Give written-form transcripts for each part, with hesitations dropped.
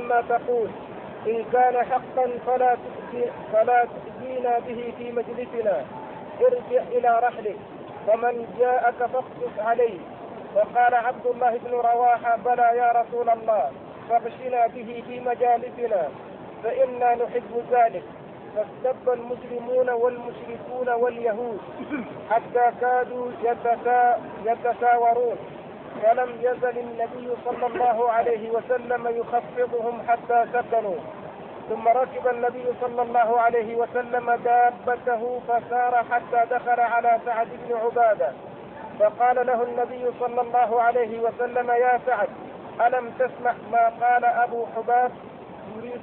عما تقول، إن كان حقا فلا تؤذينا به في مجلسنا، ارجع إلى رحلك، ومن جاءك فاقصص عليه. فقال عبد الله بن رواحة: بلى يا رسول الله، فاغشنا به في مجالسنا فإنا نحب ذلك. فاستب المسلمون والمشركون واليهود حتى كادوا يتساورون، فلم يزل النبي صلى الله عليه وسلم يخفضهم حتى سكنوا. ثم ركب النبي صلى الله عليه وسلم دابته فسار حتى دخل على سعد بن عبادة، فقال له النبي صلى الله عليه وسلم: يا سعد، ألم تسمع ما قال أبو حباب يريد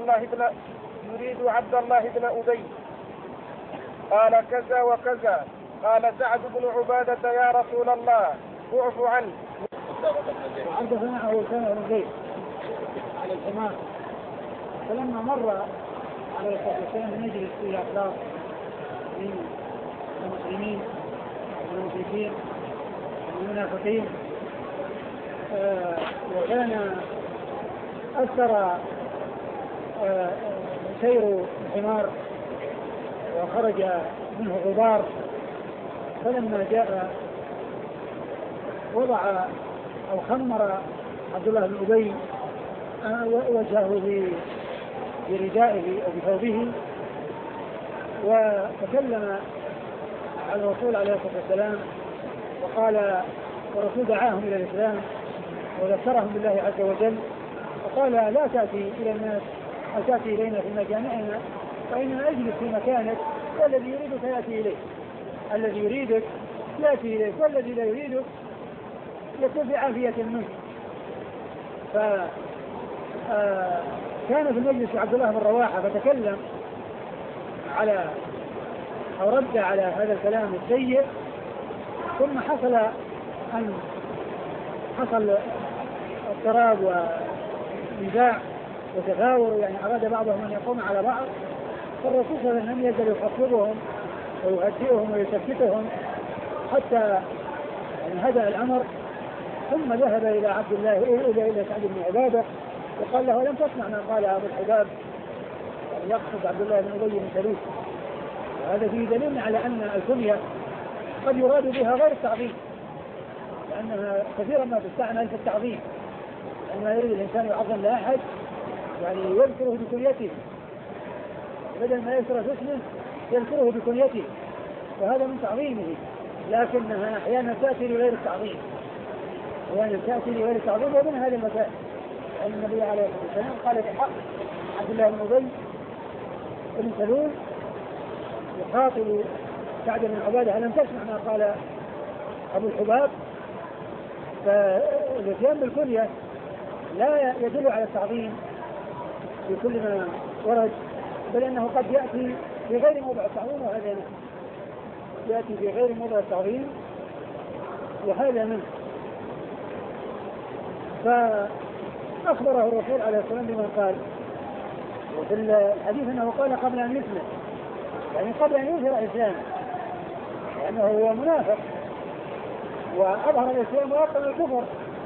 عبد الله بن أبي؟ قال: كذا وكذا. قال سعد بن عبادة: يا رسول الله، اعف عنه. وحدثنا أبو سعيد على الحمار، فلما مر على الصحيحين نجلس في أخلاق من المسلمين والمشركين والمنافقين، وكان أثر سير الحمار وخرج منه غبار، فلما جاء وضع أو خمر عبد الله بن أبي وجهه بردائه أو بثوبه، وتكلم على الرسول عليه الصلاة والسلام وقال، والرسول دعاهم إلى الإسلام وذكرهم بالله عز وجل، وقال: لا تأتي إلى الناس أو تأتي إلينا في مجامعنا، فإننا أجلس في مكانك، والذي يريدك يأتي إليك، الذي يريدك يأتي إليك، والذي لا يريدك يكون في عافية منه. فكان في المجلس عبد الله بن رواحة فتكلم على أو رد على هذا الكلام السيء، ثم حصل اضطراب ونزاع وتفاور، يعني أراد بعضهم أن يقوم على بعض، فالرسول صلى الله عليه وسلم يزال يخفضهم ويهدئهم ويسكتهم حتى هدأ الأمر. ثم ذهب إلى عبد الله إلى سعد بن عبادة وقال له: لم تسمع ما قال أبو الحباب؟ يقصد عبد الله بن أبي بن سلول. وهذا فيه دليل على أن الكنية قد يراد بها غير التعظيم، لأنها كثيرا ما تستعمل في التعظيم، لما يريد الإنسان يعظم لا أحد يعني يذكره بكنيته، بدل ما يذكر اسمه يذكره بكنيته، وهذا من تعظيمه، لكنها أحيانا تأتي لغير التعظيم، ومن هذه المسائل أن النبي عليه الصلاة والسلام قال بحق عبد الله بن أبي بن سلول يخاطب سعد بن عبادة: ألم تسمع ما قال أبو الحباب؟ فالاتيان بالكنية لا يدل على التعظيم في كل ما ورد، بل أنه قد يأتي في غير موضع التعظيم، وهذا منه يأتي في غير موضع التعظيم وهذا منه. فأخبره الرسول عليه الصلاة والسلام بما قال، وفي الحديث أنه قال قبل أن يسلم، يعني قبل أن يظهر إسلامه، لأنه هو منافق وأظهر الإسلام وأبطل الكفر،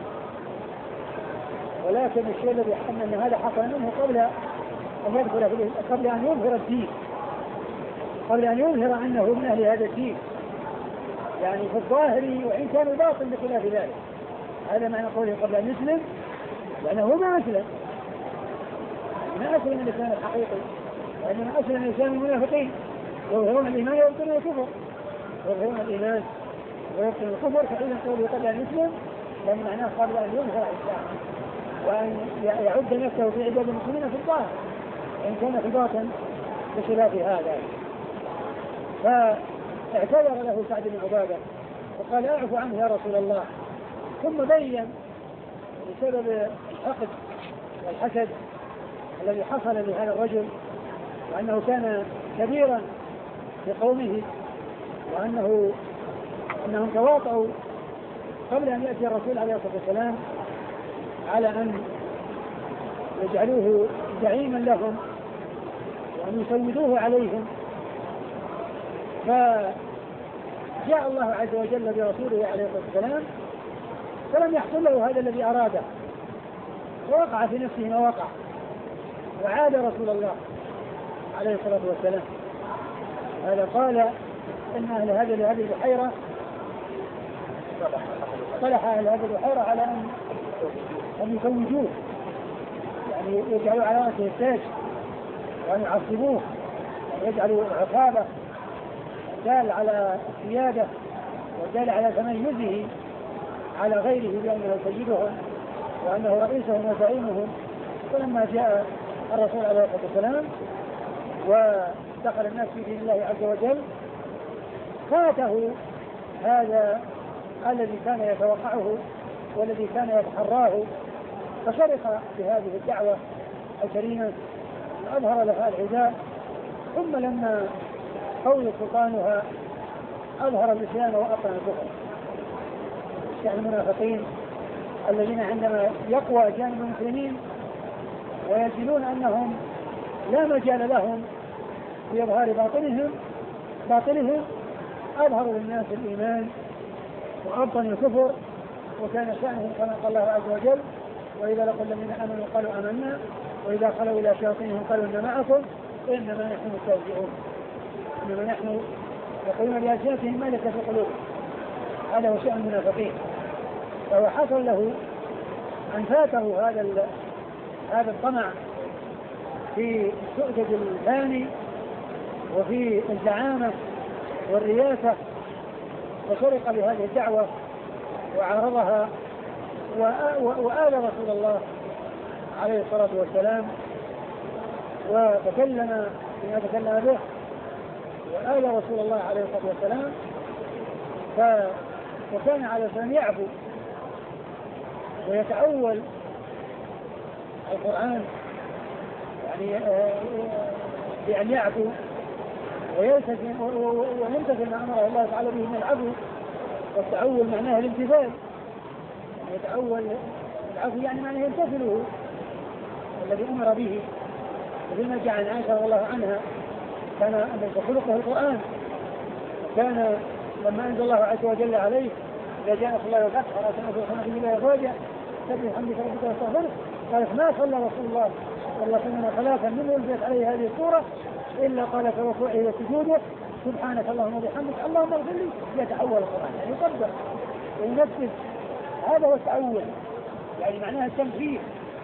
ولكن الشيء الذي يحكم أن هذا حصل منه قبل أن يدخل قبل أن يظهر الدين، قبل أن يظهر أنه من أهل هذا الدين، يعني في الظاهر وإن كان باطل بخلاف ذلك. هذا معنى قوله قبل أن يسلم، لأنه ما أسلم الإسلام الحقيقي، وإنما أسلم الإسلام المنافقين يظهرون الإيمان ويبطلون الكفر، يظهرون الإيمان ويبطلون الكفر. فإذا قوله قبل أن يسلم لأن معناه قبل أن يظهر الإسلام وأن يعد نفسه في عباد المسلمين في الظاهر، وإن كان في الباطن بخلاف هذا. فاعتذر له سعد بن عبادة وقال: أعف عنه يا رسول الله. ثم بين بسبب الحقد والحسد الذي حصل لهذا الرجل، وأنه كان كبيرا في قومه، وأنهم تواطؤوا قبل أن يأتي الرسول عليه الصلاة والسلام على أن يجعلوه زعيما لهم وأن يسودوه عليهم. فجاء الله عز وجل برسوله عليه الصلاة والسلام فلم يحصل له هذا الذي أراده، ووقع في نفسه ما وقع، وعاد رسول الله عليه الصلاة والسلام. هذا قال إن أهل هذه البحيرة صلح أهل هذه البحيرة على أن يزوجوه، يعني يجعلوا على رأسه التاج وأن يعصبوه، يجعلوا عقابة دال على السيادة ودال على تميزه على غيره بأنه سيدهم وأنه رئيسهم وزعيمهم. ولما جاء الرسول عليه الصلاة والسلام ودخل الناس في دين الله عز وجل فاته هذا الذي كان يتوقعه والذي كان يتحراه، فشرق بهذه الدعوة الكريمة وأظهر لها العداء. ثم لما قوي سلطانها أظهر الإسلام وأبطن الكفر. يعني المنافقين الذين عندما يقوى جانب المسلمين ويجدون أنهم لا مجال لهم في إظهار باطلهم أظهروا للناس الإيمان وأبطنوا الكفر. وكان شأنهم كما قال الله عز وجل: وإذا لقوا الذين آمنوا قالوا آمنا وإذا خلوا إلى شياطينهم قالوا إنا معكم إنما نحن مستهزئون. إنما نحن يقولون بألسنتهم ما ليس في قلوبهم. هذا هو شأن المنافقين. فهو حصل له أن فاته هذا الطمع في السؤدد الثاني وفي الزعامة والرياسة، وشرق بهذه الدعوة وعارضها وآل رسول الله عليه الصلاة والسلام وتكلم بما تكلم به وآل رسول الله عليه الصلاة والسلام. فكان عليه السلام يعفو ويتأول القرآن، يعني بأن يعفو ويمتثل ما أمره الله تعالى به من العفو. والتأول معناه الامتثال، يتأول العفو يعني معناه يمتثله الذي أمر به. وفيما جاء عن عائشة رضي الله عنها كان أن خلقه القرآن، وكان لما أنزل الله عز وجل عليه إذا جاء نصر الله والفتح ورأيت الناس يدخلون في الله أفواجا سبح بحمدك ربك واستغفره، قالت: ما صلى رسول الله صلى الله عليه وسلم ثلاثا منه أنزلت عليه هذه السورة إلا قال في ركوعه وسجوده: سبحانك اللهم وبحمدك اللهم اغفر لي. يتأول القرآن يعني يطبق وينفذ. هذا هو التأول، يعني معناها التنفيذ.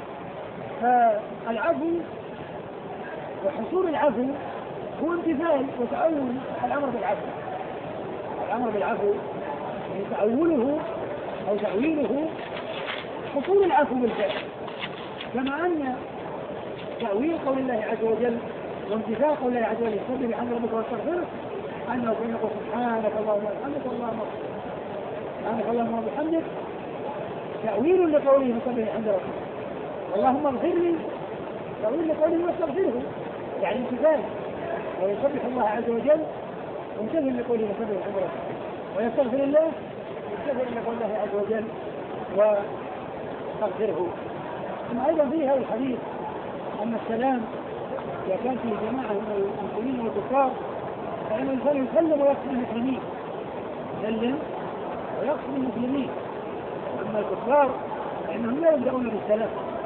فالعفو وحصول العفو هو امتثال وتأول الأمر بالعفو. الأمر بالعفو يعني تأوله أو تأويله حصول العفو بالفعل، كما أن تأويل قول الله عز وجل وامتثال قول الله عز وجل: سبح بحمد ربك واستغفره، أنه يقول سبحانك اللهم وبحمدك اللهم وبحمدك تأويل لقوله سبح بحمد ربك، اللهم اغفر لي تأويل لقوله واستغفره، يعني امتثال ويسبح الله عز وجل وامتثل لقوله سبح بحمد ربك، ويستغفر الله يستغفر لقول الله عز وجل واستغفره. ثم أيضا فيه هذا الحديث أن السلام إذا كان في جماعة من المسلمين والكفار فإن الإنسان يسلم ويقصد المسلمين، يسلم ويقصد المسلمين. أما الكفار فإنهم لا يبدأون بالسلام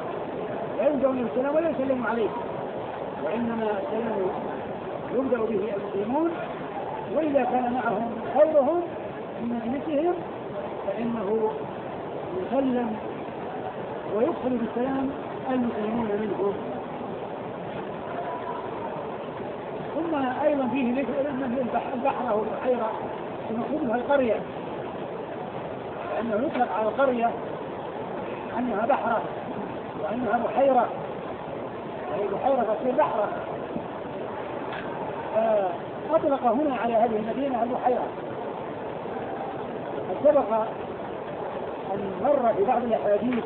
ولا يسلموا عليه، وإنما السلام يبدأ به المسلمون، وإذا كان معهم خيرهم من مجلسهم فإنه يسلم ويدخل بالسلام المسلمون منهم. ثم أيضا فيه ذكر أن البحر أو البحيرة المقصود القرية، لأنه يطلق على القرية أنها بحرة وأنها بحيرة، يعني بحيرة تصير بحرة، فأطلق هنا على هذه المدينة البحيرة. سبق أن مر في بعض الأحاديث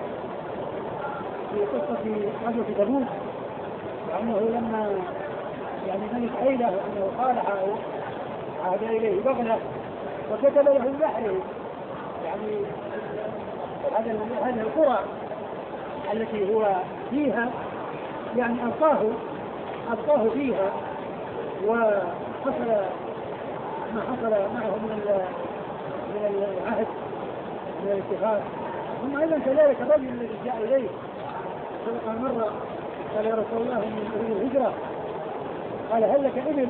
في قصة غزوة تبوك وأنه لما يعني ملك عيلة أنه صالح أو عاد إليه بغلة وكتب له بحره، يعني هذه القرى التي هو فيها يعني أبقاه فيها، وحصل ما حصل معه من العهد من الاتفاق. ثم أيضا كذلك الرجل الذي جاء إليه قال مرة قال يا رسول الله إني أريد الهجرة، قال هل لك إبل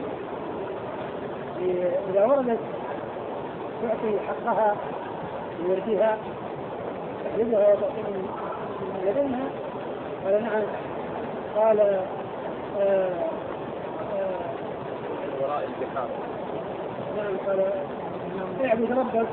إذا وردت تعطي حقها بوردها تجدها وتعطي من لديها؟ قال نعم. قال وراء البحار. نعم. قال اعبد ربك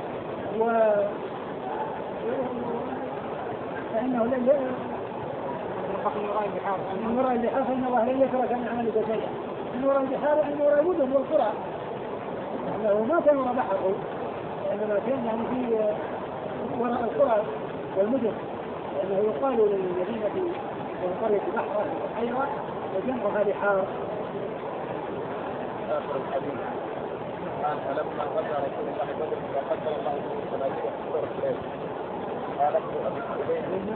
فإنه لن من وراء البحار، من وراء البحار فإن الله لن يترك أن يعمل شيئا. من وراء البحار أن وراء المدن والقرى، لأنه ما كان وراء بحره، وإنما كان يعني في وراء القرى والمدن، لأنه يقال للمدينة والقرية بحرا بحيرة وجنبها بحار. آخر الحديث قال فلما غزا رسول الله بدر فقتل الله به ثلاثين سورة الليل. قال ابن أبي حبيب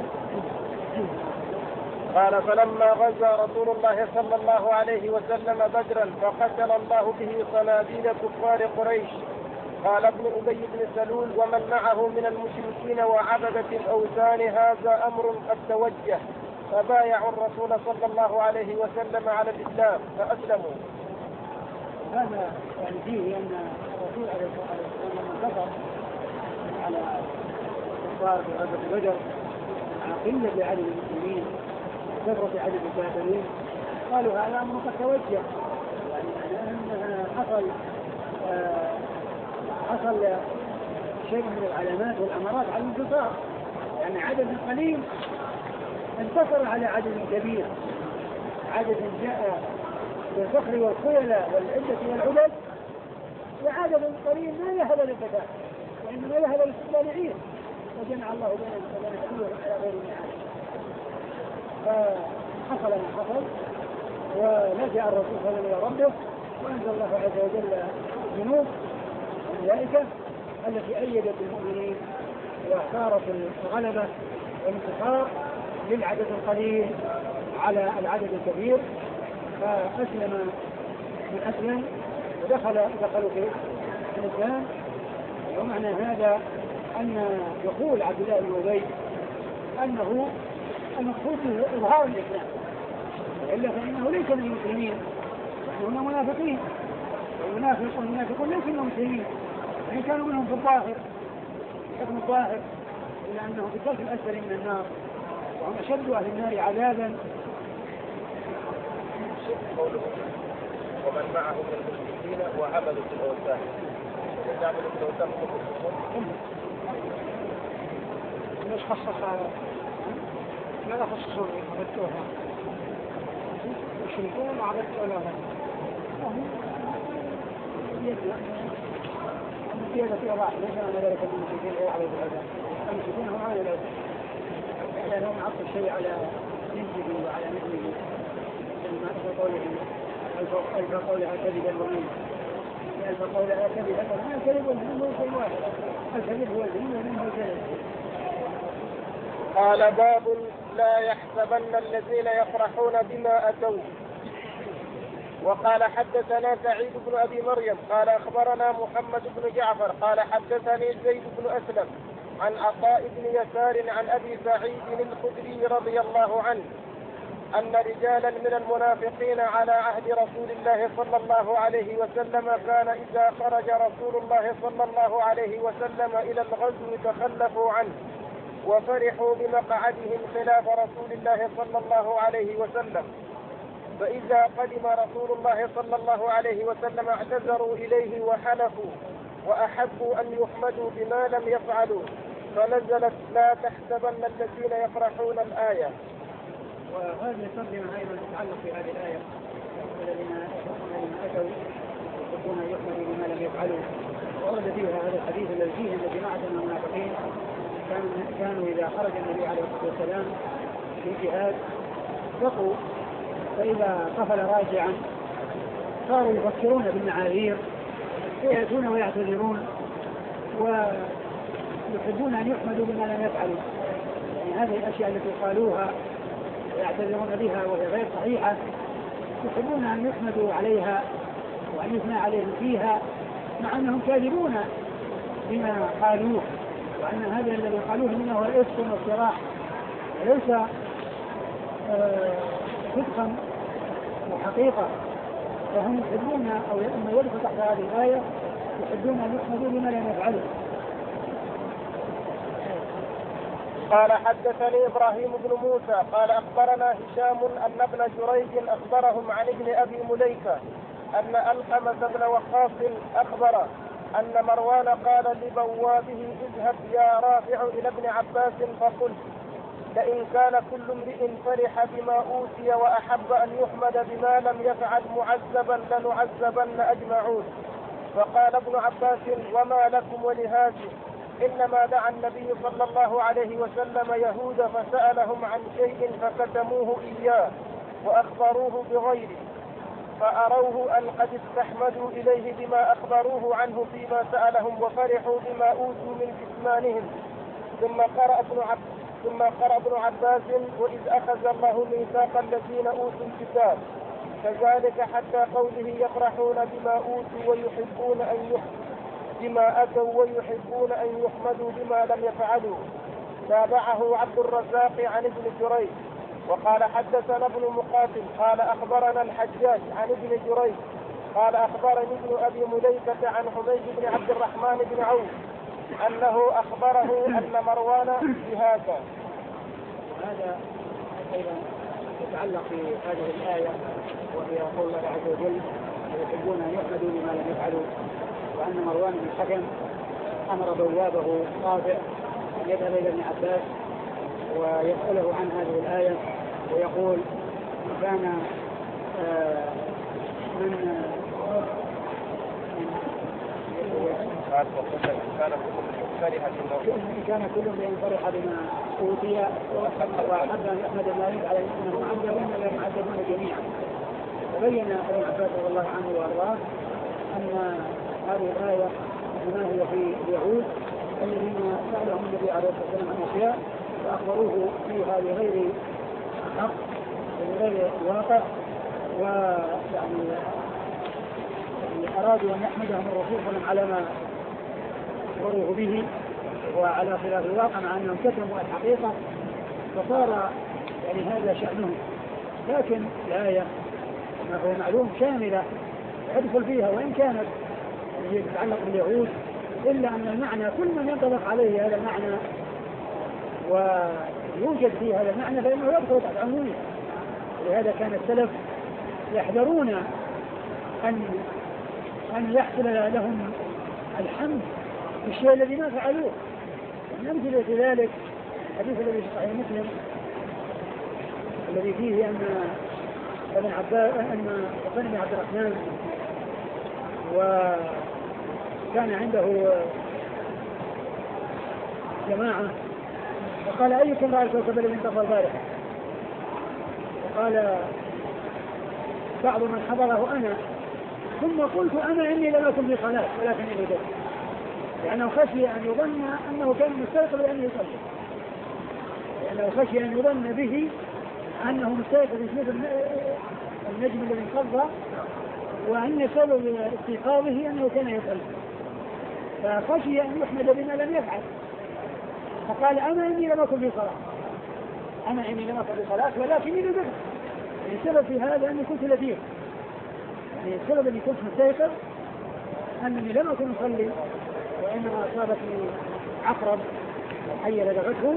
قال فلما غزا رسول الله صلى الله عليه وسلم بدرا فقتل الله به صناديد كفار قريش. قال ابن أبي بن سلول ومن معه من المشركين وعبدة الأوثان هذا أمر قد توجه، فبايعوا الرسول صلى الله عليه وسلم على الإسلام فأسلموا. هذا يعني فيه أن الرسول عليه الصلاة والسلام لما كفر على الكفار في غزوة بدر مع قلة عدد المسلمين وكثرة عدد الكافرين قالوا هذا أمر قد توجه، يعني أن حصل شيء من العلامات والأمارات على الانتصار، يعني عدد قليل انتصر على عدد كبير، عدد جاء بالفخر والخيلة والعدة والعدد، وعدد قليل ما يهب للقتال وإنما يهب للاستقلال عيد، وجمع الله بين عدوه على غير الميعاد. فحصل ما حصل ولجأ الرسول صلى الله عليه وسلم إلى ربه، وأنزل الله عز وجل جنود الملائكة التي أيدت المؤمنين واختارت الغلبة والانتصار للعدد القليل على العدد الكبير، فأسلم من أسلم ودخلوا في الإسلام. ومعنى هذا أن دخول عبد الله بن أبي أنه المقصود إظهار الإسلام، إلا فإنه ليس من المسلمين، هم منافقين، والمنافقون ليسوا من المسلمين، يعني كانوا منهم في الظاهر حكم الظاهر، إلا أنهم في الدرك الأسفل من النار وهم أشد أهل النار عذابا. ومن معه من المشركين وعبدة الأوثان. عبدة الأوثان ليش خصص ماذا خصصوا عبدتوها؟ المشركون وعبدة الأوثان زيادة في أضاع ليس أن ذلك المشركين غير عبدة الأوثان، المشركين هم عبدة الأوثان لأنهم عطوا الشيء على نسبه وعلى نسبه ألف قولها كذبا ومين ألف قولها كذبا ومين الكذب والمين هو شيء واحد، الكذب هو المين ومين هو الكذب. قال باب لا يحسبن الذين يفرحون بما أتوا. وقال حدثنا سعيد بن أبي مريم قال أخبرنا محمد بن جعفر قال حدثني زيد بن أسلم عن عطاء بن يسار عن أبي سعيد الخدري رضي الله عنه أن رجالا من المنافقين على عهد رسول الله صلى الله عليه وسلم كان إذا خرج رسول الله صلى الله عليه وسلم إلى الغزو تخلفوا عنه وفرحوا بمقعدهم خلاف رسول الله صلى الله عليه وسلم، فإذا قدم رسول الله صلى الله عليه وسلم اعتذروا إليه وحلفوا وأحبوا أن يحمدوا بما لم يفعلوا، فنزلت لا تحسبن الذين يفرحون الآية. وهذه الترجمة أيضا تتعلق في هذه الآية الذين أتوا يحبون أن يحمدوا بما لم يفعلوا، وورد فيها هذا الحديث الذي فيه أن جماعة من المنافقين كانوا إذا خرج النبي عليه الصلاة والسلام في جهاد بقوا، فإذا قفل راجعا صاروا يفكرون بالمعاذير فيأتون ويعتذرون ويحبون أن يحمدوا بما لم يفعلوا، يعني هذه الأشياء التي قالوها ويعتذرون بها وهي غير صحيحة يحبون أن يحمدوا عليها وأن يثنى عليهم فيها، مع أنهم كاذبون بما قالوه، وأن هذا الذي قالوه منه هو الإفك والافتراء وليس صدقا وحقيقة، فهم يحبون أو أن يدخل تحت هذه الآية يحبون أن يحمدوا بما لم يفعلوا. قال حدثني إبراهيم بن موسى قال أخبرنا هشام أن ابن جريج أخبرهم عن ابن أبي مليكة أن ألقمة بن وقاص أخبره أن مروان قال لبوابه اذهب يا رافع إلى ابن عباس فقل لئن كان كل امرئ فرح بما أوتي وأحب أن يحمد بما لم يفعل معذبا لنعذبن أجمعون. فقال ابن عباس وما لكم ولهذه؟ إنما دعا النبي صلى الله عليه وسلم يهود فسألهم عن شيء فكتموه إياه وأخبروه بغيره فأروه أن قد استحمدوا إليه بما أخبروه عنه فيما سألهم وفرحوا بما أوتوا من كتمانهم. ثم قرأ ابن عباس وإذ أخذ الله ميثاق الذين أوتوا الكتاب كذلك حتى قوله يفرحون بما أوتوا ويحبون بما أتوا ويحبون أن يحمدوا بما لم يفعلوا. تابعه عبد الرزاق عن ابن جريج وقال حدثنا ابن مقاتل قال أخبرنا الحجاج عن ابن جريج قال أخبرني ابن أبي مليكة عن حميد بن عبد الرحمن بن عوف أنه أخبره أن مروان بهذا. هذا أيضا يتعلق بهذه الآية وهي قول الله عز وجل يحبون أن يحمدوا بما لم يفعلوا، وأن مروان بن الحكم أمر بوابه رافع أن يذهب إلى ابن عباس ويسأله عن هذه الآية ويقول كان كان كل من فرح بما أوتي وأحب أن يحمد الله على أنه معذبون جميعا. وبين ابن عباس رضي الله عنه وأرضاه أن هذه الآية ما هي في اليهود الذين سألهم النبي عليه الصلاة والسلام عن أشياء فأخبروه فيها بغير حق وبغير واقع، ويعني أرادوا أن يحمدهم الرسول صلى الله عليه وسلم على ما أخبروه به وعلى خلاف الواقع مع أنهم كتموا الحقيقة، فصار يعني هذا شأنهم. لكن الآية ما هو معلوم شاملة يدخل فيها وإن كانت تتعلق باليهود، إلا أن المعنى كل من ينطبق عليه هذا المعنى ويوجد فيه هذا المعنى فإنه يدخل تحت عمومه. ولهذا كان السلف يحذرون أن يحصل لهم الحمد بالشيء الذي ما فعلوه. من أمثلة ذلك الحديث الذي في صحيح مسلم الذي فيه أن ابن عبد الرحمن وكان عنده جماعة وقال أيكم رأى الكوكب الذي انطفى البارحة؟ وقال بعض من حضره أنا، ثم قلت أنا إني لم أكن في صلاة ولكن إني دخل، لأنه خشي أن يظن أنه كان مستيقظ لأنه يصلي، لأنه خشي أن يظن به أنه مستيقظ مثل النجم الذي انقضى وأن سبب استيقاظه أنه كان يصلي، فخشي أن يحمد بما لم يفعل، فقال أنا إني لم أكن في صلاة، أنا إني لم أكن في صلاة ولكني لدخل. السبب في هذا أني كنت لفيق، يعني السبب أني كنت مستيقظ أنني لم أكن أصلي وإنما أصابتني عقرب حية لدغته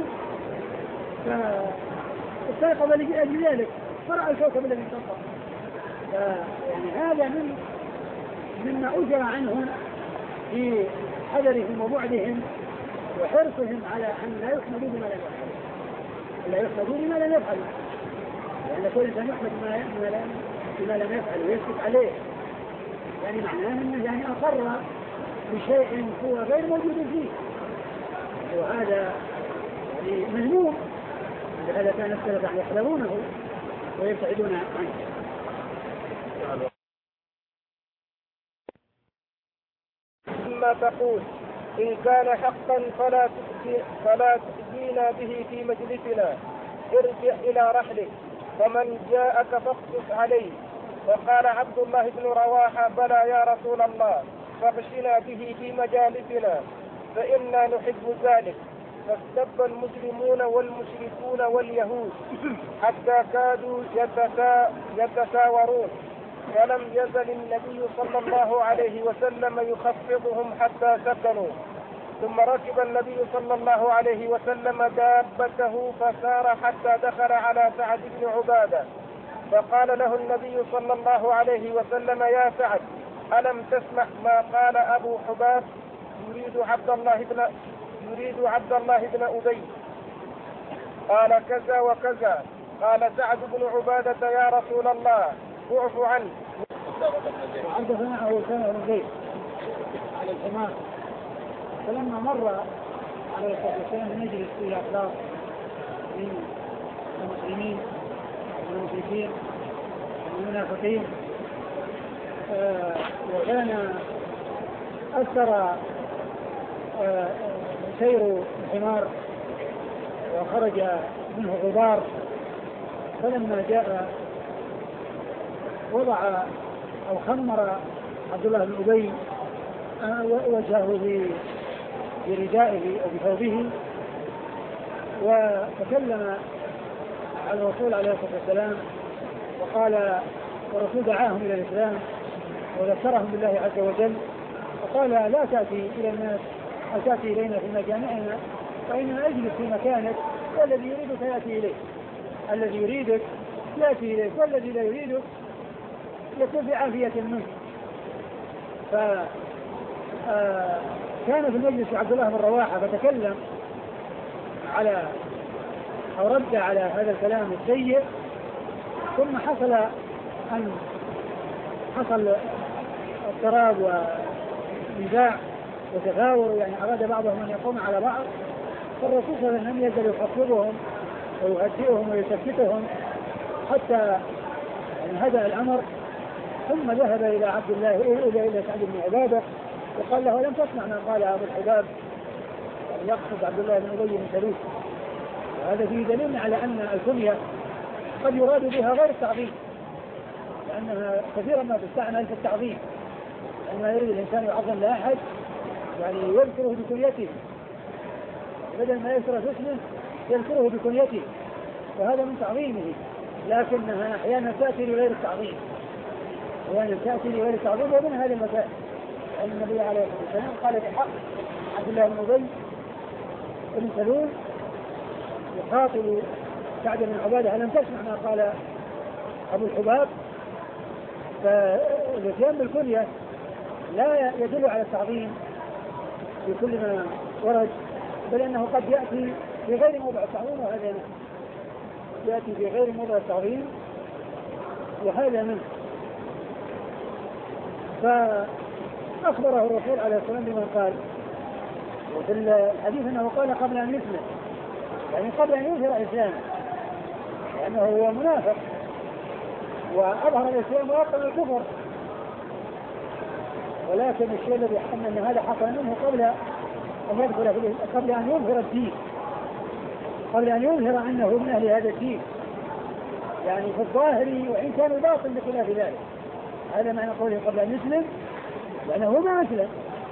فاستيقظ لأجل ذلك فرأى الكوكب الذي انطفى. يعني هذا مما أجرى عنهم في حذرهم وبعدهم وحرصهم على أن لا يحمدوا بما لم يفعلوا، لأن كل إنسان يحمد بما لم يفعل ويسكت عليه، يعني معناه أنه يعني أقر بشيء هو غير موجود فيه، وهذا يعني مذموم. لهذا كان السلف يحذرونه ويبتعدون عنه. ثم تقول إن كان حقا فلا تؤذينا به في مجلسنا، ارجع إلى رحلك فمن جاءك فاقصص عليه. وقال عبد الله بن رواحة بلى يا رسول الله، فاغشنا به في مجالسنا فإنا نحب ذلك. فاستب المسلمون والمشركون واليهود حتى كادوا يتساورون، فلم يزل النبي صلى الله عليه وسلم يخفضهم حتى سكنوا. ثم ركب النبي صلى الله عليه وسلم دابته فسار حتى دخل على سعد بن عبادة، فقال له النبي صلى الله عليه وسلم: يا سعد، ألم تسمع ما قال أبو حباب يريد عبد الله بن أبي؟ قال: كذا وكذا. قال سعد بن عبادة: يا رسول الله اعف عنه. حدثنا أبو سامة بن زيد على الحمار، فلما مر على الصحابة نجلس في أخلاق من المسلمين والمشركين والمنافقين، وكان أثر سير الحمار وخرج منه غبار، فلما جاء وضع أو خمر عبد الله بن أبي وجهه بردائه أو بثوبه، وتكلم على الرسول عليه الصلاة والسلام وقال، والرسول دعاهم إلى الإسلام وذكرهم بالله عز وجل، وقال: لا تأتي إلى الناس أو تأتي إلينا في مجامعنا، فإننا أجلس في مكانك، والذي يريدك يأتي إليك، الذي يريدك يأتي إليك، والذي لا يريدك يكون بعافية منه. فكان في المجلس عبد الله بن رواحة فتكلم على أو رد على هذا الكلام السيء، ثم حصل اضطراب ونزاع وتغاور، يعني أراد بعضهم أن يقوم على بعض، فالرسول صلى الله عليه وسلم يزال يخفضهم ويهدئهم ويسكتهم حتى هدأ الأمر. ثم ذهب إلى عبد الله إلى سعد بن عبادة وقال له: لم تسمع ما قال أبو الحباب؟ يعني يقصد عبد الله بن أبي بن سلول. وهذا فيه دليل على أن الكنية قد يراد بها غير التعظيم، لأنها كثيرا ما تستعمل في التعظيم، لما يريد الإنسان يعظم لأحد يعني يذكره بكنيته، بدل ما يذكر اسمه يذكره بكنيته، وهذا من تعظيمه، لكنها أحيانا تأتي لغير التعظيم، ومن هذه المسائل أن النبي عليه الصلاة والسلام قال بحق عبد الله بن أبي بن سلول يخاطب سعد بن عبادة: ألم تسمع ما قال أبو الحباب؟ فالاتيان بالكنية لا يدل على التعظيم في كل ما ورد، بل أنه قد يأتي في غير موضع التعظيم، وهذا منه يأتي في غير موضع التعظيم وهذا منه. فأخبره الرسول عليه الصلاة والسلام بما قال، وفي الحديث أنه قال قبل أن يسلم، يعني قبل أن يظهر إسلامه، لأنه هو منافق وأظهر الإسلام وأبطل الكفر، ولكن الشيء الذي حكم أن هذا حصل منه قبل أن يدخل قبل أن يظهر الدين، قبل أن يظهر أنه من أهل هذا الدين، يعني في الظاهر وإن كان باطل بخلاف ذلك. هذا معنى قوله قبل أن يسلم، لأنه ما أسلم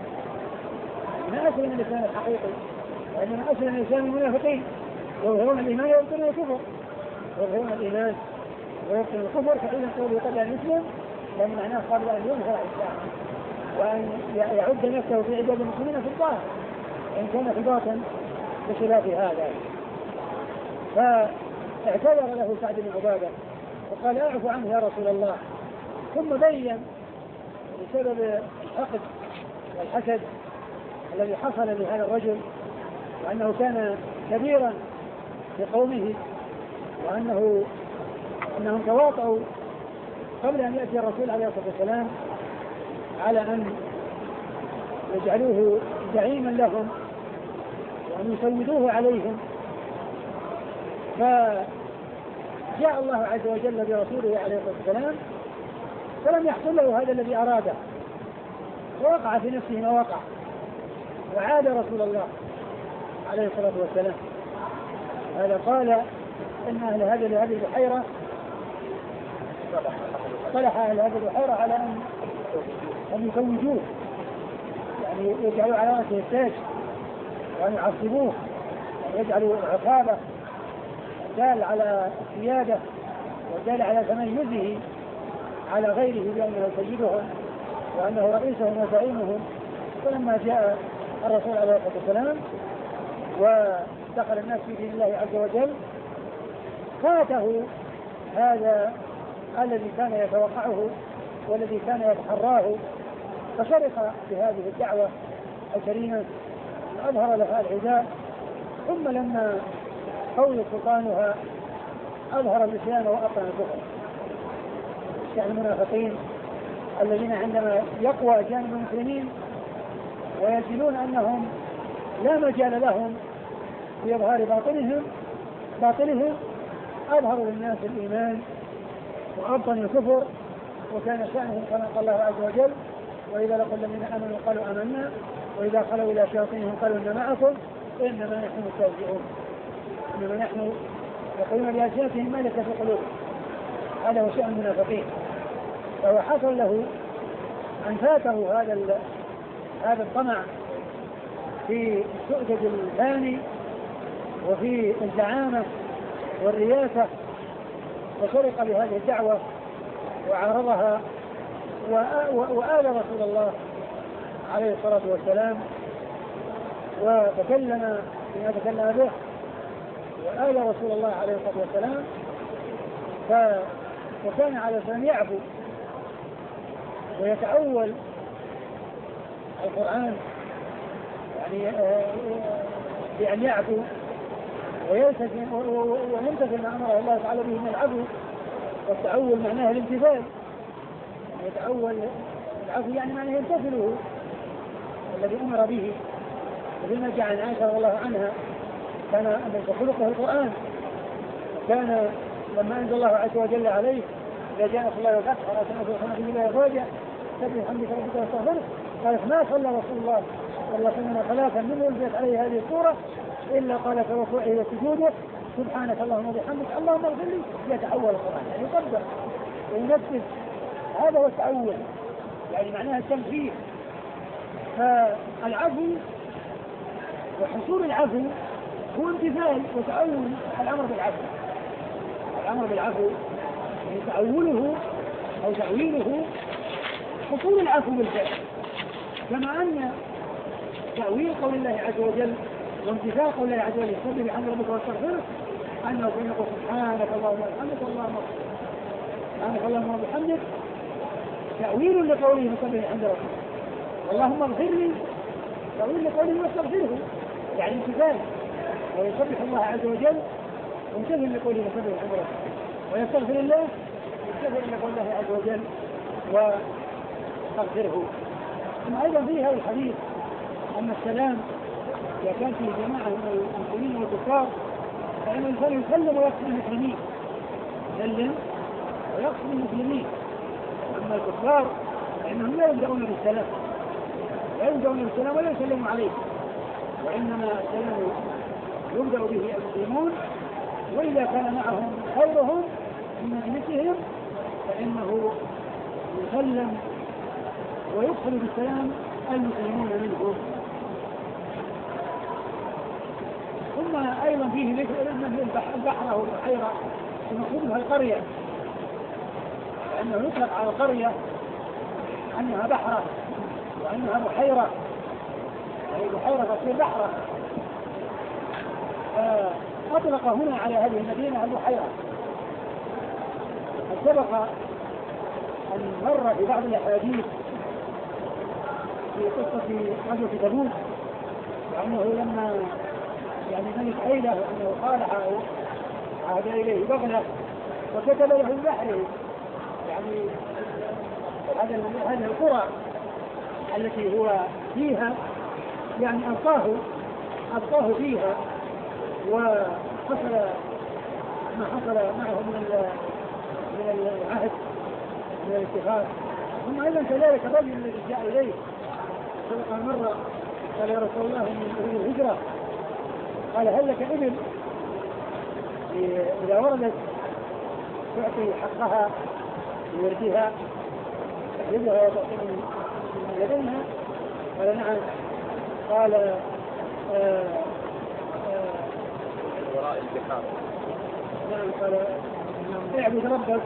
الإسلام الحقيقي، وإنما أسلم الإسلام المنافقين يظهرون الإيمان ويبطلون الكفر، يظهرون الإيمان ويبطلون الكفر. فإذا قوله قبل أن يسلم لأن معناه قبل أن يظهر الإسلام، وأن يعد نفسه في عباد المسلمين في الظاهر، وإن كان في الباطن بخلاف هذا. فاعتذر له سعد بن عبادة وقال: أعفو عنه يا رسول الله. ثم بين بسبب الحقد والحسد الذي حصل لهذا الرجل، وأنه كان كبيرا في قومه، وأنهم تواطؤوا قبل أن يأتي الرسول عليه الصلاة والسلام على أن يجعلوه زعيما لهم وأن يسودوه عليهم. فجاء الله عز وجل برسوله عليه الصلاة والسلام فلم يحصل له هذا الذي أراده، ووقع في نفسه ما وقع، وعاد رسول الله عليه الصلاة والسلام. هذا قال إن أهل هذه البحيرة صلح أهل هذه البحيرة على أن يزوجوه، يعني يجعلوا على رأسه التاج وأن يعصبوه يجعل عقابه دال على السيادة ودال على تميزه على غيره بأنه سيدهم وأنه رئيسهم وزعيمهم. فلما جاء الرسول عليه الصلاة والسلام ودخل الناس في دين الله عز وجل فاته هذا الذي كان يتوقعه والذي كان يتحراه، فشرق بهذه الدعوة الكريمة وأظهر لها العداء. ثم لما قوي سلطانها أظهر الإسلام وأبطن الكفر. يعني المنافقين الذين عندما يقوى جانب المسلمين ويجدون أنهم لا مجال لهم في إظهار باطلهم أظهروا للناس الإيمان وأبطن الكفر، وكان شأنهم كما قال الله عز وجل: وإذا لقوا الذين آمنوا قالوا آمنا وإذا خلوا إلى شياطينهم قالوا إن معكم إنما نحن مستهزئون. إنما نحن يقولون بألسنتهم ما ليس في قلوبهم. هذا هو شأن المنافقين. فهو حصل له أن فاته هذا الطمع في السؤدد الثاني وفي الزعامة والرياسة، وشرق بهذه الدعوة وعارضها وآل رسول الله عليه الصلاة والسلام وتكلم بما تكلم به وآل رسول الله عليه الصلاة والسلام. وكان على الإنسان يعفو ويتأول القرآن، يعني بأن يعفو ويمتثل ما أمره الله تعالى به من العفو. والتأول معناه الامتثال، يتأول العفو يعني معناه يمتثله الذي أمر به. وفيما جاء عن عائشة رضي الله عنها كان أن خلقه القرآن، كان لما أنزل الله عز وجل عليه إذا جاء نصر الله والفتح ورأيت الناس يدخلون في دين الله أفواجا سبح بحمدك ربك واستغفره، قالت ما صلى رسول الله صلى الله عليه وسلم ثلاثا منه أنزلت عليه هذه السورة إلا قال في ركوعه وسجوده سبحانك اللهم وبحمدك اللهم اغفر لي. يتأول القرآن يعني يطبق وينفذ. هذا هو التأول، يعني معناها التنفيذ. فالعفو وحصول العفو هو امتثال وتأول الأمر بالعفو. الأمر بالعفو يعني تأوله أو تأويله حصول العفو بالفعل، كما أن تأويل قول الله عز وجل وامتثال قول الله عز وجل سبح بحمد ربك واستغفره أنه يقول سبحانك اللهم وبحمدك اللهم وبحمدك تأويل لقوله سبح بحمد ربك اللهم اغفر لي، تأويل لقوله واستغفره يعني امتثال، ويسبح الله عز وجل ويمتثل لقوله سبح بحمد ربك، ويستغفر الله يستغفر لقول الله عز وجل واستغفره. ثم أيضا في هذا الحديث أن السلام إذا كان في جماعة من المسلمين والكفار فإن الإنسان يسلم ويقصد المسلمين، يسلم ويقصد المسلمين. أما الكفار فإنهم لا يبدأون بالسلام ولا يسلموا عليه، وإنما السلام يبدأ به المسلمون، وإذا كان معهم خيرهم من مجلسهم فإنه يسلم ويدخل بالسلام المسلمون منهم. ثم أيضا فيه ذكر أن البحر والبحيرة المقصود القرية، لأنه يطلق على القرية أنها بحرة وأنها بحيرة، يعني بحيرة تصير بحرة، فأطلق هنا على هذه المدينة البحيرة. سبق أن مر في بعض الأحاديث في قصة غزوة تبوك وأنه لما يعني ملك أيله أنه خالع عاد إليه بغلة وكتب له البحر، يعني هذه القرى التي هو فيها يعني أبقاه فيها، وحصل ما حصل معه من العهد من الاتفاق. ثم أيضا كذلك الرجل الذي جاء إليه سبق مرة قال يا رسول الله من أريد الهجرة، قال هل لك إبل إذا وردت تعطي حقها بوردها تحجبها وتعطي من يديها؟ قال نعم. قال وراء البحار. نعم قال اعبد ربك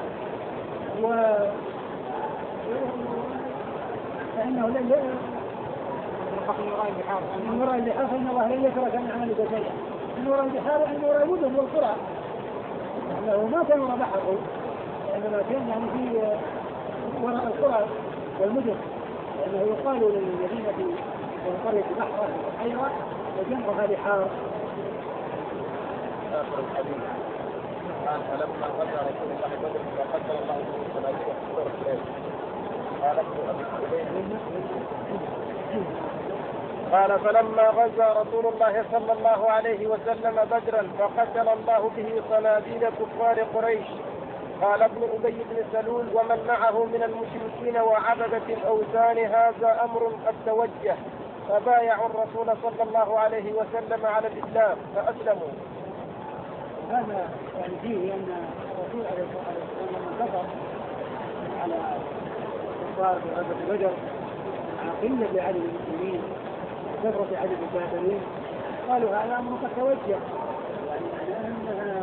فإنه لن من وراء البحار فإن الله لن يترك من عملك شيئا. من وراء البحار أن وراء المدن والقرى، لأنه ما كان وراء بحره، وإنما كان يعني في وراء القرى والمدن، لأنه يقال للمدينة في قرية بحر بحيرة وجنبها بحار. آخر الحديث قال فلما غزا رسول الله بدر فقتل الله به صناديق قريش. قال ابن أبي قال فلما غزا رسول الله صلى الله عليه وسلم بدرا فقتل الله به صناديد كفار قريش. قال ابن أبي بن سلول ومن معه من المشركين وعبدة الأوثان هذا أمر قد توجه، فبايعوا الرسول صلى الله عليه وسلم على الإسلام فأسلموا. هذا يعني فيه أن الرسول عليه الصلاة والسلام لما كفر على كفار في غزوة بدر على قلة عدد المسلمين وكثرة عدد الكافرين قالوا هذا أمر قد توجه، يعني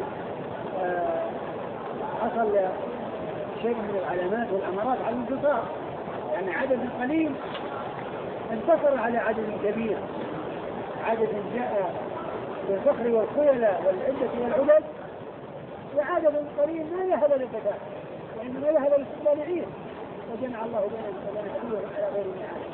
حصل شيء من العلامات والأمارات على الانتصار، يعني عدد قليل انتصر على عدد كبير، عدد جاء بالفخر والخيلاء والعدة والعدد، وعدد قليل ما يهب للقتال وإنما يهب للاستقبال عيد، وجمع الله بين العدو على غير المعاد.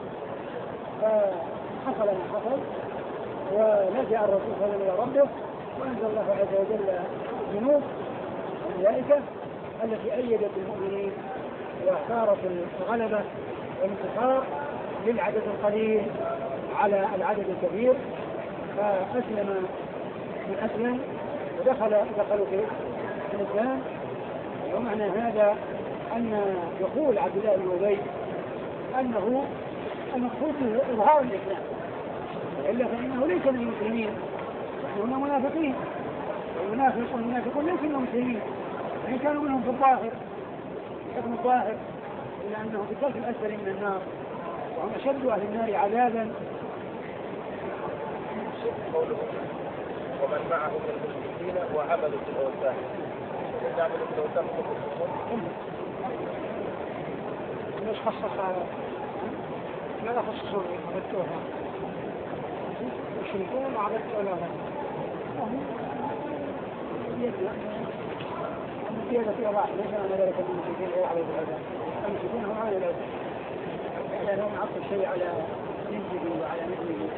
فحصل ما حصل ولجأ الرسول صلى الله عليه وسلم إلى ربه، وأنزل الله عز وجل جنود الملائكة التي أيدت المؤمنين واختارت الغلبة والانتصار للعدد القليل على العدد الكبير، فأسلم من أسلم ودخلوا في الإسلام. ومعنى هذا أن يقول عبد الله بن أبي أنه المقصود إظهار الإسلام، وإلا فإنه ليس من المسلمين، وهم منافقين، والمنافقون ليسوا من المسلمين، وإن كانوا منهم في الظاهر حكم الظاهر، إلا أنهم في الدرك الأسفل من النار وهم أشد أهل النار عذابا. ومن معه من المشركين وعبدة الأوثان. يعبد الأوثان مش خصص ماذا خصصوا عبدتوها المشركون وعبدتوا الأوثان زيادة في أضاع ليس أن ذلك المشركين غير عبدة الأوثان، المشركين هم عبدة الأوثان لأنهم عطوا الشيء على نجده وعلى نجده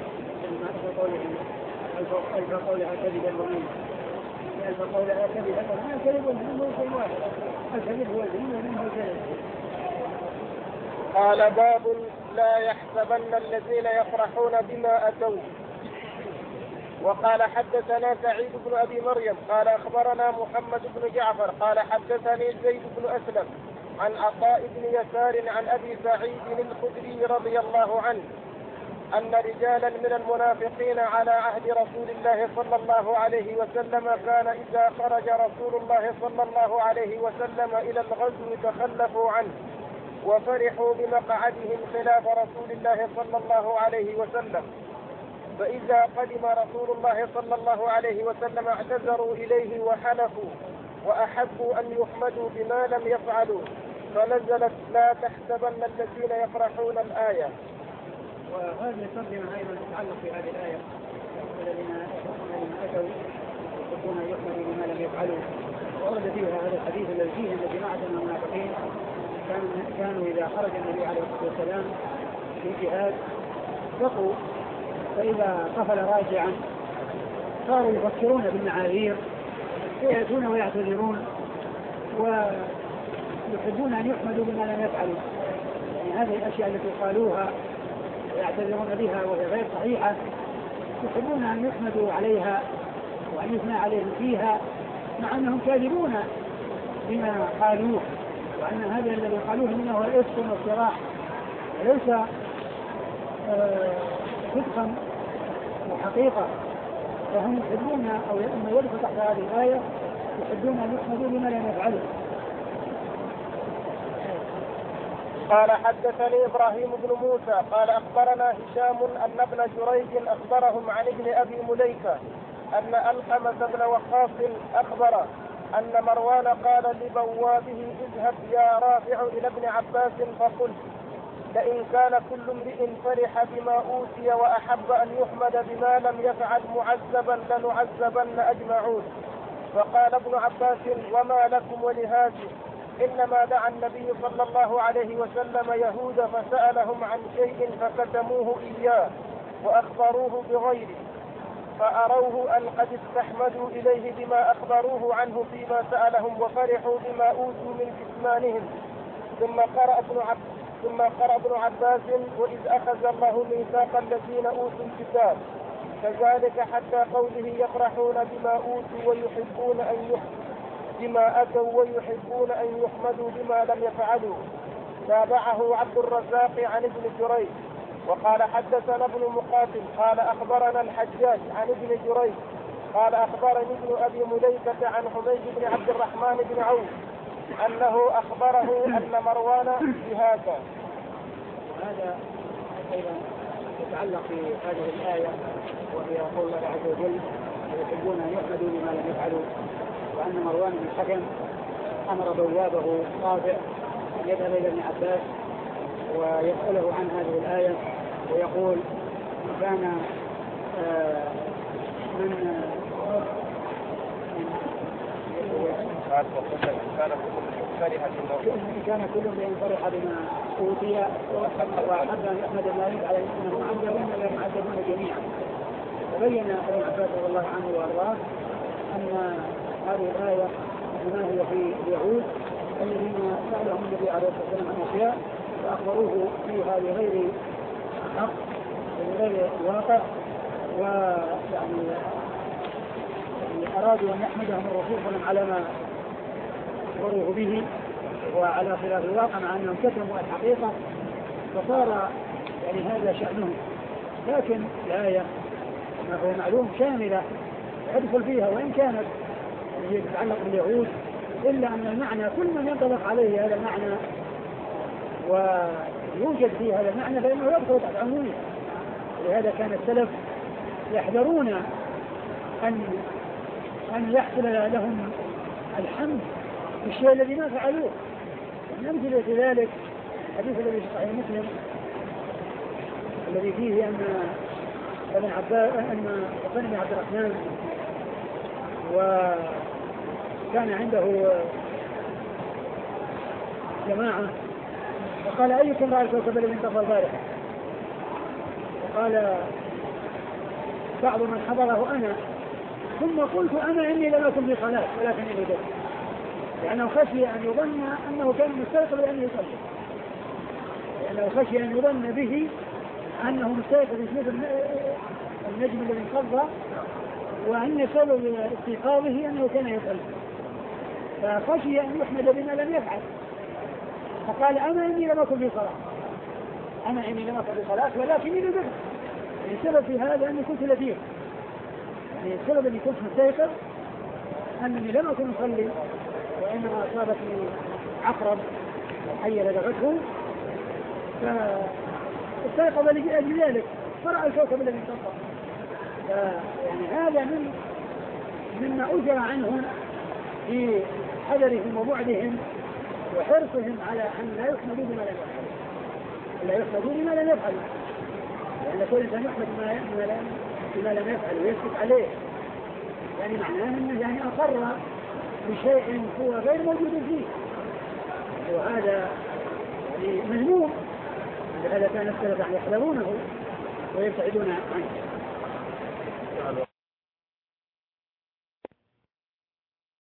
ألف قولها كذبا ومين ألف قولها كذبا ومين الكذب والمين هو شيء واحد، الكذب هو الذين ومين هو الكذب. قال باب لا يحسبن الذين يفرحون بما أتوا. وقال حدثنا سعيد بن أبي مريم قال أخبرنا محمد بن جعفر قال حدثني زيد بن أسلم عن عطاء بن يسار عن أبي سعيد الخدري رضي الله عنه أن رجالا من المنافقين على عهد رسول الله صلى الله عليه وسلم كان إذا خرج رسول الله صلى الله عليه وسلم إلى الغزو تخلفوا عنه وفرحوا بمقعدهم خلاف رسول الله صلى الله عليه وسلم، فإذا قدم رسول الله صلى الله عليه وسلم اعتذروا إليه وحلفوا وأحبوا أن يحمدوا بما لم يفعلوا، فنزلت لا تحسبن الذين يفرحون الآية. وهذه الترجمة أيضا تتعلق بهذه الآية الذين أتوا يحبون أن يحمدوا بما لم يفعلوا، وورد فيها هذا الحديث الذي فيه أن جماعة من المنافقين كانوا إذا خرج النبي عليه الصلاة والسلام في جهاد بقوا، فإذا قفل راجعا صاروا يفكرون بالمعاذير ويأتون ويعتذرون ويحبون أن يحمدوا بما لم يفعلوا، يعني هذه الأشياء التي قالوها ويعتذرون بها وهي غير صحيحة يحبون أن يحمدوا عليها وأن يثنى عليهم فيها، مع أنهم كاذبون بما قالوه، وأن هذا الذي قالوه منه هو إفك وافتراء وليس صدقا وحقيقة. فهم يحبون أو أن يدخل تحت هذه الآية يحبون أن يحمدوا بما لم يفعلوا. قال حدثني إبراهيم بن موسى قال أخبرنا هشام أن ابن جريج أخبرهم عن ابن أبي مليكة أن ألقمة بن وقاص أخبر أن مروان قال لبوابه اذهب يا رافع إلى ابن عباس فقل لئن كان كل امرئ فرح بما أوتي وأحب أن يحمد بما لم يفعل معذبا لنعذبن أجمعون. فقال ابن عباس وما لكم ولهذه؟ إنما دعا النبي صلى الله عليه وسلم يهود فسألهم عن شيء فكتموه إياه وأخبروه بغيره فأروه أن قد استحمدوا إليه بما أخبروه عنه فيما سألهم وفرحوا بما أوتوا من كتمانهم. ثم قرأ ابن عباس وإذ أخذ الله ميثاق الذين أوتوا الكتاب كذلك حتى قوله يفرحون بما أوتوا ويحبون بما أتوا ويحبون أن يحمدوا بما لم يفعلوا. تابعه عبد الرزاق عن ابن جريج وقال حدثنا ابن مقاتل قال أخبرنا الحجاج عن ابن جريج قال أخبرني ابن أبي مليكة عن حميد بن عبد الرحمن بن عوف أنه أخبره أن مروان بهذا. وهذا أيضا يتعلق بهذه الآية وهي قول الله عز وجل يحبون أن يحمدوا بما لم يفعلوا، وأن مروان بن الحكم أمر بوابه رافع أن يذهب إلى ابن عباس ويسأله عن هذه الآية ويقول كان كان كل من فرح بما أوتي وأحب أن يحمد الله على أنه معذبون جميعا. وبين ابن عباس رضي الله عنه وأرضاه أن هذه الآية إنما هي في اليهود الذين سألهم النبي عليه الصلاة والسلام عن أشياء فأخبروه فيها بغير حق بغير واقع، ويعني أرادوا أن يحمدهم الرسول صلى الله عليه وسلم على ما أخبروه به وعلى خلاف الواقع مع أنهم كتموا الحقيقة، فصار يعني هذا شأنهم. لكن الآية ما هو معلوم شاملة يدخل فيها وإن كانت تتعلق باليهود، إلا أن المعنى كل من ينطبق عليه هذا المعنى ويوجد فيه هذا المعنى فإنه يدخل تحت عمومه. ولهذا كان السلف يحذرون أن يحصل لهم الحمد بالشيء الذي ما فعلوه. من أمثلة ذلك الحديث الذي في صحيح مسلم الذي فيه أن ابن عبد الرحمن وكان عنده جماعة فقال أيكم رأى الكوكب الذي انطفى البارحة؟ وقال بعض من حضره أنا، ثم قلت أنا إني لم أكن في صلاة ولكني بدأت، لأنه خشي أن يظن أنه كان مستيقظ لأنه يصلي، لأنه خشي أن يظن به أنه مستيقظ مثل النجم الذي انقضى وأن سبب استيقاظه أنه كان يصلي، فخشي أن يحمد بما لم يفعل فقال أنا إني لم أكن في صلاة، أنا إني لم أكن في صلاة ولكني بدأت. السبب في هذا أني كنت لذيذ، يعني السبب أني كنت مستيقظ أنني لم أكن أصلي وإنما أصابتني عقرب حية لدغته فاستيقظ لأجل ذلك فرأى الكوكب الذي انطفى. يعني هذا مما أجرى عنهم في حذرهم وبعدهم وحرصهم على أن لا يحمدوا بما لم يفعلوا، لأن كل إنسان يحمد بما لم يفعل ويسكت عليه، يعني معناه أنه يعني أقر بشيء هو غير موجود فيه، وهذا يعني مذموم. لهذا كان السلف يحذرونه ويبتعدون عنه.